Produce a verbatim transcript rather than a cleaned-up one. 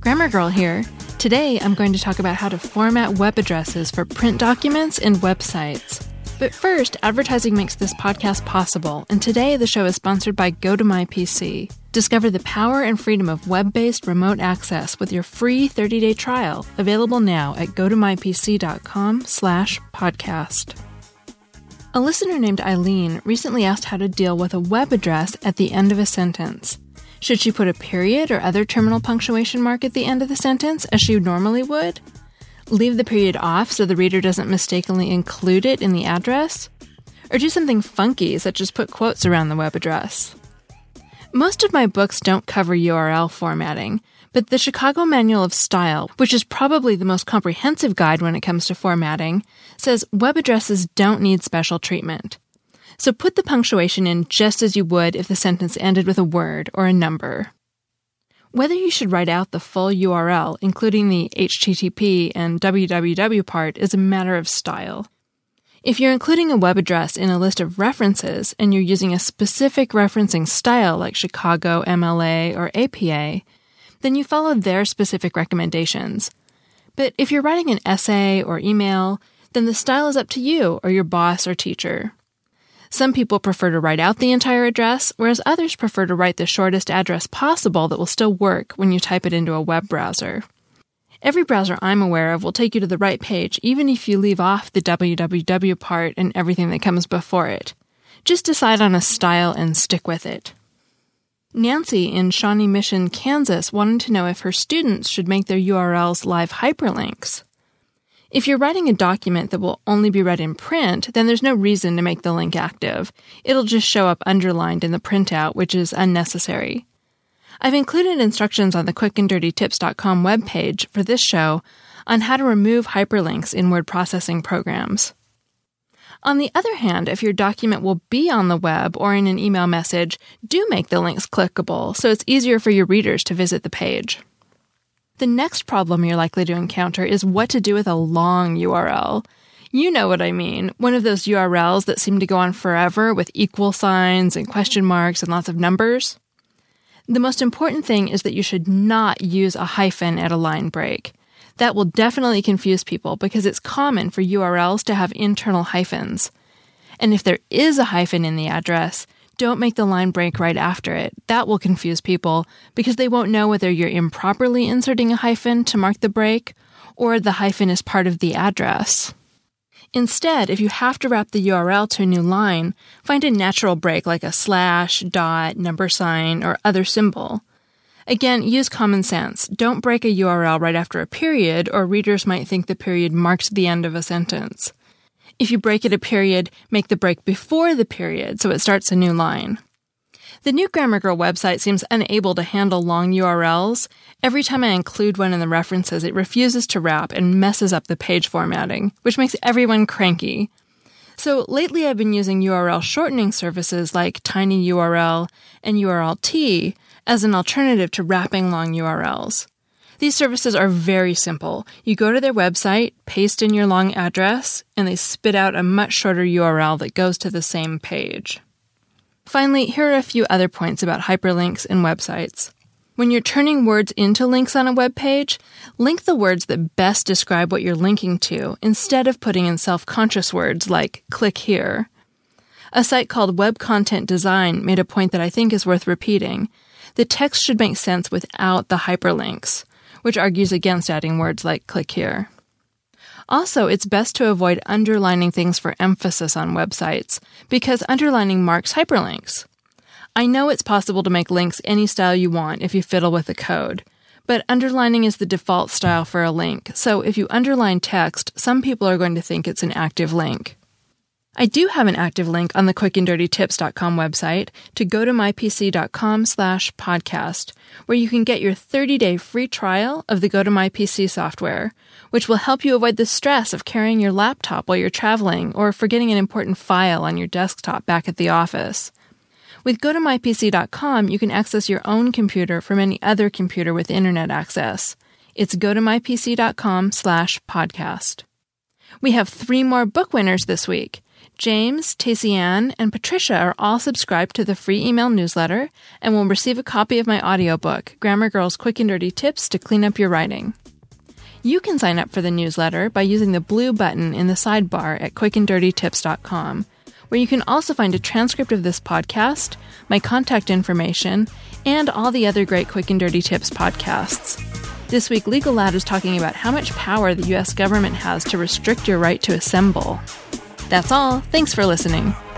Grammar Girl here. Today, I'm going to talk about how to format web addresses for print documents and websites. But first, advertising makes this podcast possible, and today the show is sponsored by GoToMyPC. Discover the power and freedom of web-based remote access with your free thirty-day trial, available now at gotomypc.com slash podcast. A listener named Eileen recently asked how to deal with a web address at the end of a sentence. Should she put a period or other terminal punctuation mark at the end of the sentence, as she normally would? Leave the period off so the reader doesn't mistakenly include it in the address? Or do something funky, such as put quotes around the web address? Most of my books don't cover U R L formatting, but the Chicago Manual of Style, which is probably the most comprehensive guide when it comes to formatting, says web addresses don't need special treatment. So put the punctuation in just as you would if the sentence ended with a word or a number. Whether you should write out the full U R L, including the H T T P and W W W part, is a matter of style. If you're including a web address in a list of references and you're using a specific referencing style like Chicago, M L A, or A P A, then you follow their specific recommendations. But if you're writing an essay or email, then the style is up to you or your boss or teacher. Some people prefer to write out the entire address, whereas others prefer to write the shortest address possible that will still work when you type it into a web browser. Every browser I'm aware of will take you to the right page, even if you leave off the W W W part and everything that comes before it. Just decide on a style and stick with it. Nancy in Shawnee Mission, Kansas, wanted to know if her students should make their U R Ls live hyperlinks. If you're writing a document that will only be read in print, then there's no reason to make the link active. It'll just show up underlined in the printout, which is unnecessary. I've included instructions on the quick and dirty tips dot com webpage for this show on how to remove hyperlinks in word processing programs. On the other hand, if your document will be on the web or in an email message, do make the links clickable so it's easier for your readers to visit the page. The next problem you're likely to encounter is what to do with a long U R L. You know what I mean, one of those U R Ls that seem to go on forever with equal signs and question marks and lots of numbers. The most important thing is that you should not use a hyphen at a line break. That will definitely confuse people because it's common for U R Ls to have internal hyphens. And if there is a hyphen in the address, don't make the line break right after it. That will confuse people because they won't know whether you're improperly inserting a hyphen to mark the break or the hyphen is part of the address. Instead, if you have to wrap the U R L to a new line, find a natural break like a slash, dot, number sign, or other symbol. Again, use common sense. Don't break a U R L right after a period, or readers might think the period marked the end of a sentence. If you break at a period, make the break before the period so it starts a new line. The new Grammar Girl website seems unable to handle long U R Ls. Every time I include one in the references, it refuses to wrap and messes up the page formatting, which makes everyone cranky. So lately I've been using U R L shortening services like TinyURL and U R L T as an alternative to wrapping long U R Ls. These services are very simple. You go to their website, paste in your long address, and they spit out a much shorter U R L that goes to the same page. Finally, here are a few other points about hyperlinks and websites. When you're turning words into links on a web page, link the words that best describe what you're linking to instead of putting in self-conscious words like click here. A site called Web Content Design made a point that I think is worth repeating. The text should make sense without the hyperlinks, which argues against adding words like click here. Also, it's best to avoid underlining things for emphasis on websites, because underlining marks hyperlinks. I know it's possible to make links any style you want if you fiddle with the code, but underlining is the default style for a link, so if you underline text, some people are going to think it's an active link. I do have an active link on the quick and dirty tips dot com website to gotomypc.com slash podcast, where you can get your thirty-day free trial of the GoToMyPC software, which will help you avoid the stress of carrying your laptop while you're traveling or forgetting an important file on your desktop back at the office. With go to my p c dot com, you can access your own computer from any other computer with internet access. It's gotomypc.com slash podcast. We have three more book winners this week. James, Tacey Ann, and Patricia are all subscribed to the free email newsletter and will receive a copy of my audiobook, Grammar Girl's Quick and Dirty Tips to Clean Up Your Writing. You can sign up for the newsletter by using the blue button in the sidebar at quick and dirty tips dot com, where you can also find a transcript of this podcast, my contact information, and all the other great Quick and Dirty Tips podcasts. This week, Legal Lad is talking about how much power the U S government has to restrict your right to assemble. That's all. Thanks for listening.